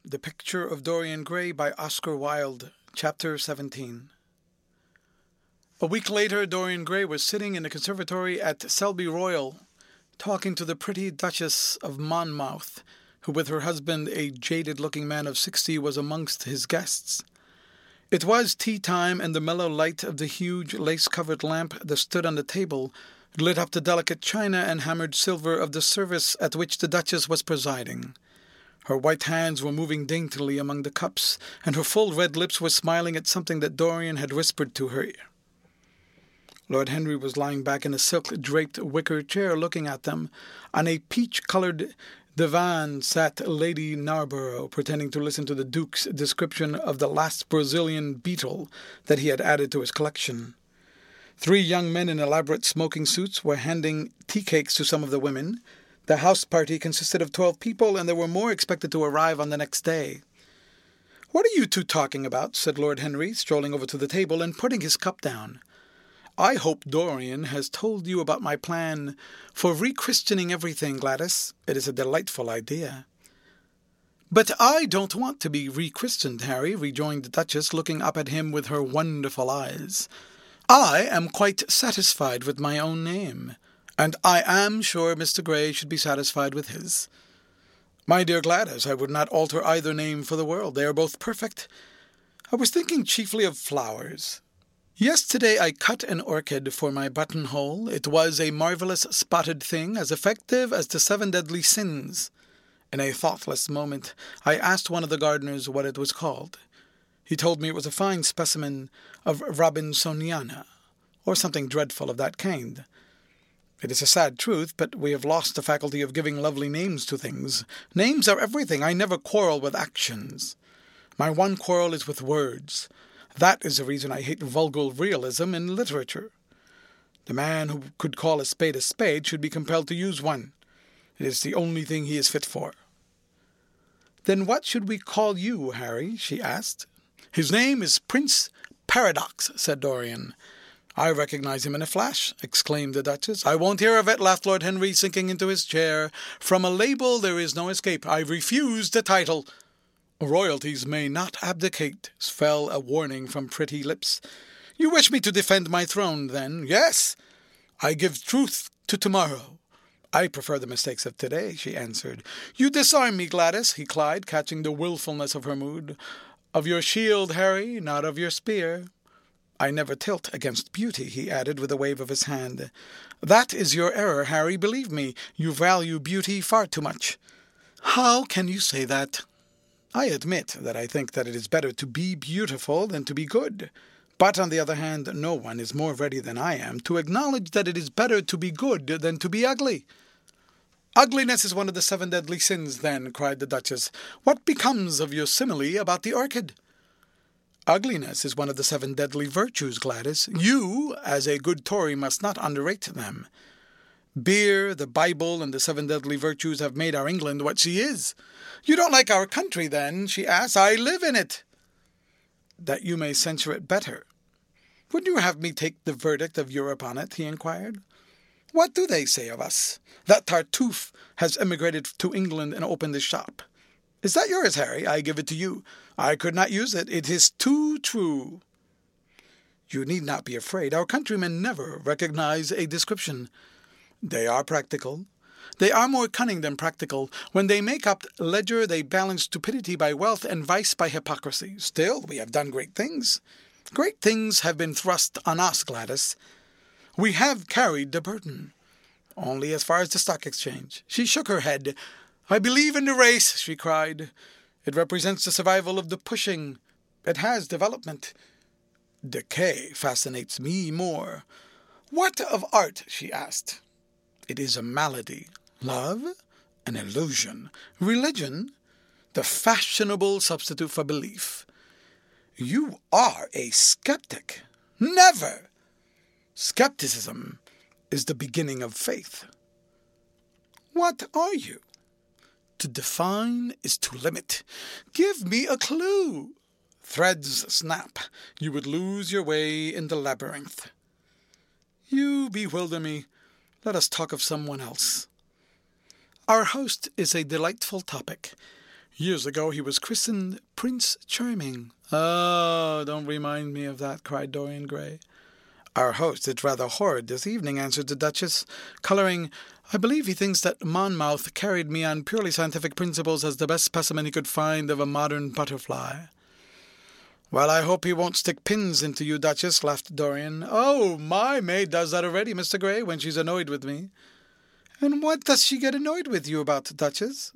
The Picture of Dorian Gray by Oscar Wilde, Chapter 17. A week later, Dorian Gray was sitting in the conservatory at Selby Royal, talking to the pretty Duchess of Monmouth, who with her husband, a jaded-looking man of 60, was amongst his guests. It was tea-time, and the mellow light of the huge lace-covered lamp that stood on the table lit up the delicate china and hammered silver of the service at which the Duchess was presiding. Her white hands were moving daintily among the cups, and her full red lips were smiling at something that Dorian had whispered to her. Lord Henry was lying back in a silk-draped wicker chair looking at them. On a peach-coloured divan sat Lady Narborough, pretending to listen to the Duke's description of the last Brazilian beetle that he had added to his collection. 3 young men in elaborate smoking suits were handing tea cakes to some of the women. The house party consisted of 12 people, and there were more expected to arrive on the next day. "What are you two talking about?" said Lord Henry, strolling over to the table and putting his cup down. "I hope Dorian has told you about my plan for rechristening everything, Gladys. It is a delightful idea." "But I don't want to be rechristened, Harry," rejoined the Duchess, looking up at him with her wonderful eyes. "I am quite satisfied with my own name. And I am sure Mr. Gray should be satisfied with his." "My dear Gladys, I would not alter either name for the world. They are both perfect. I was thinking chiefly of flowers. Yesterday I cut an orchid for my buttonhole. It was a marvellous spotted thing, as effective as the 7 deadly sins. In a thoughtless moment, I asked one of the gardeners what it was called. He told me it was a fine specimen of Robinsoniana, or something dreadful of that kind. It is a sad truth, but we have lost the faculty of giving lovely names to things. Names are everything. I never quarrel with actions. My one quarrel is with words. That is the reason I hate vulgar realism in literature. The man who could call a spade should be compelled to use one. It is the only thing he is fit for." "Then what should we call you, Harry?" she asked. "His name is Prince Paradox," said Dorian. "I recognize him in a flash," exclaimed the Duchess. "I won't hear of it," laughed Lord Henry, sinking into his chair. "From a label there is no escape. I refuse the title." "Royalties may not abdicate," fell a warning from pretty lips. "You wish me to defend my throne, then?" "Yes. I give truth to tomorrow." "I prefer the mistakes of today," she answered. "You disarm me, Gladys," he cried, catching the wilfulness of her mood. "Of your shield, Harry, not of your spear." "I never tilt against beauty," he added with a wave of his hand. "That is your error, Harry, believe me. You value beauty far too much." "How can you say that?" "I admit that I think that it is better to be beautiful than to be good. But, on the other hand, no one is more ready than I am to acknowledge that it is better to be good than to be ugly." "Ugliness is one of the 7 deadly sins, then," cried the Duchess. "What becomes of your simile about the orchid?" "Ugliness is one of the 7 deadly virtues, Gladys. You, as a good Tory, must not underrate them. Beer, the Bible, and the 7 deadly virtues have made our England what she is." "You don't like our country, then?" she asked. "I live in it." "That you may censure it better." "Would you have me take the verdict of Europe on it?" he inquired. "What do they say of us?" "That Tartuffe has emigrated to England and opened a shop." "Is that yours, Harry? I give it to you. I could not use it. It is too true." "You need not be afraid. Our countrymen never recognize a description. They are practical. They are more cunning than practical. When they make up ledger, they balance stupidity by wealth and vice by hypocrisy. Still, we have done great things. Great things have been thrust on us, Gladys. We have carried the burden. Only as far as the stock exchange." She shook her head. "I believe in the race," she cried. "It represents the survival of the pushing. It has development. Decay fascinates me more." "What of art?" she asked. "It is a malady. Love? An illusion. Religion? The fashionable substitute for belief." "You are a skeptic." "Never!" "Skepticism is the beginning of faith." "What are you?" "To define is to limit." "Give me a clue." "Threads snap. You would lose your way in the labyrinth." "You bewilder me. Let us talk of someone else." "Our host is a delightful topic. Years ago he was christened Prince Charming. Oh, don't remind me of that, cried Dorian Gray. Our host is rather horrid this evening, answered the Duchess, colouring. I believe he thinks that Monmouth carried me on purely scientific principles as the best specimen he could find of a modern butterfly. Well, I hope he won't stick pins into you, Duchess, laughed Dorian. Oh, my maid does that already, Mr. Gray, when she's annoyed with me. And what does she get annoyed with you about, Duchess?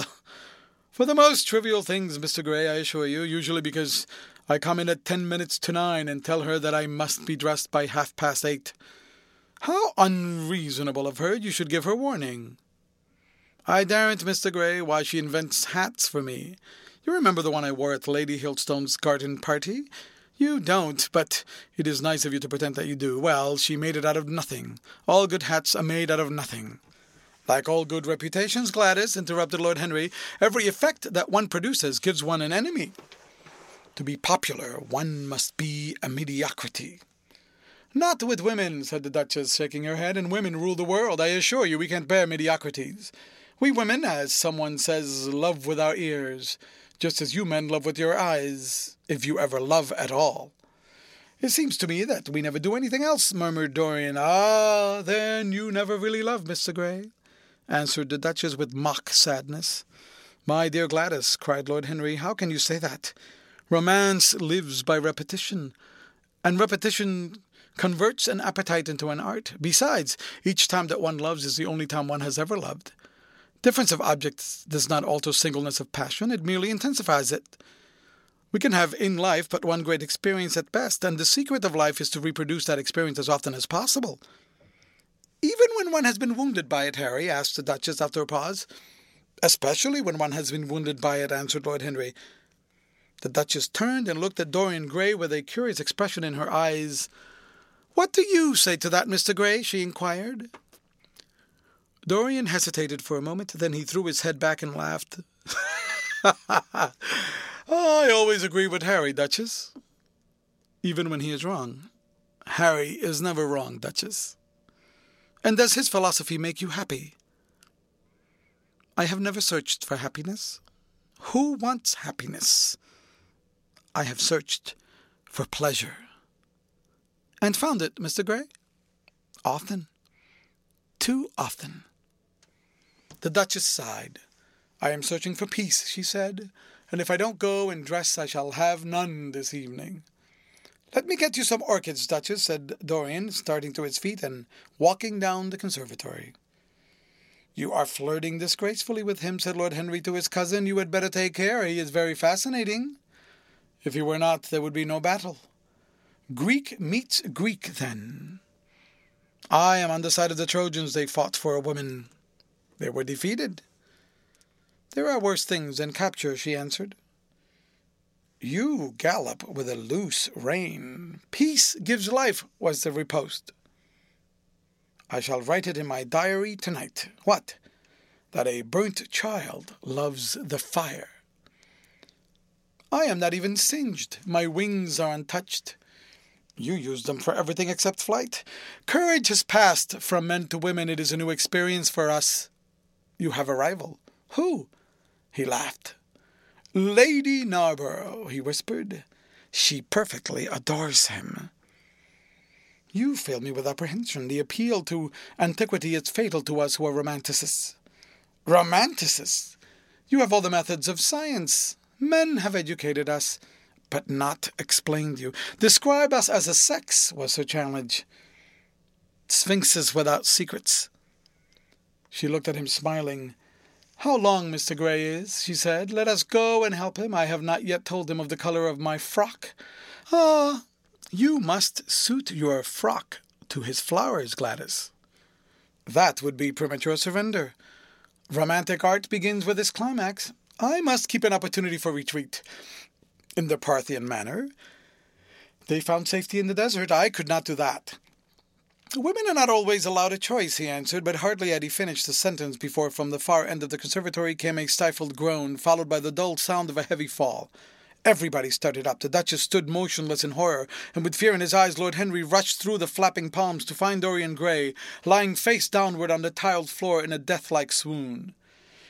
For the most trivial things, Mr. Gray, I assure you, usually because I come in at 10 minutes to 9 and tell her that I must be dressed by 8:30. How unreasonable of her! You should give her warning. I daren't, Mr. Gray, why she invents hats for me. You remember the one I wore at Lady Hilstone's garden party? You don't, but it is nice of you to pretend that you do. Well, she made it out of nothing. All good hats are made out of nothing. Like all good reputations, Gladys, interrupted Lord Henry, every effect that one produces gives one an enemy. To be popular, one must be a mediocrity. Not with women, said the Duchess, shaking her head, and women rule the world. I assure you we can't bear mediocrities. We women, as someone says, love with our ears, just as you men love with your eyes, if you ever love at all. It seems to me that we never do anything else, murmured Dorian. Ah, then you never really love, Mr. Gray, answered the Duchess with mock sadness. My dear Gladys, cried Lord Henry, how can you say that? Romance lives by repetition, and repetition converts an appetite into an art. Besides, each time that one loves is the only time one has ever loved. Difference of objects does not alter singleness of passion, it merely intensifies it. We can have in life but one great experience at best, and the secret of life is to reproduce that experience as often as possible. Even when one has been wounded by it, Harry, asked the Duchess after a pause. Especially when one has been wounded by it, answered Lord Henry. The Duchess turned and looked at Dorian Gray with a curious expression in her eyes. What do you say to that, Mr. Gray? She inquired. Dorian hesitated for a moment, then he threw his head back and laughed. I always agree with Harry, Duchess. Even when he is wrong. Harry is never wrong, Duchess. And does his philosophy make you happy? I have never searched for happiness. Who wants happiness? I have searched for pleasure. And found it, Mr. Gray? Often. Too often. The Duchess sighed. I am searching for peace, she said, and if I don't go and dress I shall have none this evening. Let me get you some orchids, Duchess, said Dorian, starting to his feet and walking down the conservatory. You are flirting disgracefully with him, said Lord Henry to his cousin. You had better take care. He is very fascinating. If he were not, there would be no battle. Greek meets Greek, then. I am on the side of the Trojans. They fought for a woman. They were defeated. There are worse things than capture, she answered. You gallop with a loose rein. Peace gives life, was the riposte. I shall write it in my diary tonight. What? That a burnt child loves the fire. I am not even singed. My wings are untouched. You use them for everything except flight. Courage has passed from men to women. It is a new experience for us. You have a rival. Who? He laughed. Lady Narborough, he whispered. She perfectly adores him. You fill me with apprehension. The appeal to antiquity is fatal to us who are romanticists. Romanticists? You have all the methods of science. Men have educated us, but not explained you. Describe us as a sex, was her challenge. Sphinxes without secrets. She looked at him smiling. How long Mr. Gray is, she said. Let us go and help him. I have not yet told him of the colour of my frock. Ah, you must suit your frock to his flowers, Gladys. That would be premature surrender. Romantic art begins with its climax. I must keep an opportunity for retreat. In the Parthian manner. They found safety in the desert. I could not do that. Women are not always allowed a choice, he answered, but hardly had he finished the sentence before from the far end of the conservatory came a stifled groan, followed by the dull sound of a heavy fall. Everybody started up. The Duchess stood motionless in horror, and with fear in his eyes Lord Henry rushed through the flapping palms to find Dorian Gray, lying face downward on the tiled floor in a death-like swoon.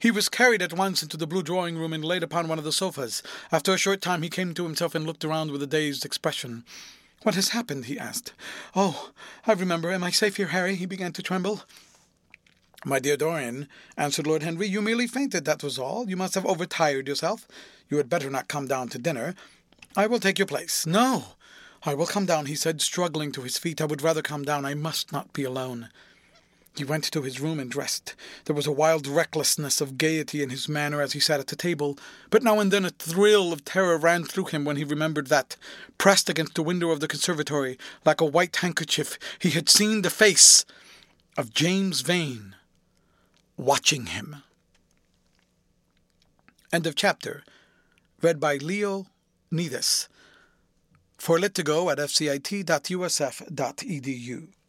He was carried at once into the blue drawing-room and laid upon one of the sofas. After a short time he came to himself and looked around with a dazed expression. "What has happened?" he asked. "Oh, I remember. Am I safe here, Harry?" He began to tremble. "My dear Dorian," answered Lord Henry, "you merely fainted, that was all. You must have overtired yourself. You had better not come down to dinner. I will take your place." "No, I will come down," he said, struggling to his feet. "I would rather come down. I must not be alone." He went to his room and dressed. There was a wild recklessness of gaiety in his manner as he sat at the table, but now and then a thrill of terror ran through him when he remembered that, pressed against the window of the conservatory, like a white handkerchief, he had seen the face of James Vane watching him. End of chapter. Read by Leo Needis for Lit2Go at fcit.usf.edu.